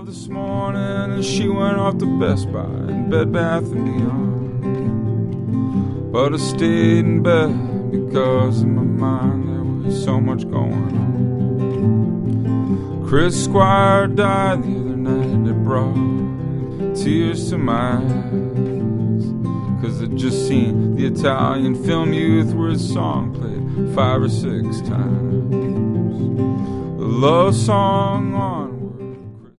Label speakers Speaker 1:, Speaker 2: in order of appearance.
Speaker 1: 12 this morning and she went off to Best Buy and Bed Bath & Beyond. But I stayed in bed because in my mind there was so much going on. Chris Squire died the other night. It brought tears to my eyes, 'cause I'd just seen the Italian film Youth, where his song played 5 or 6 times. The love song on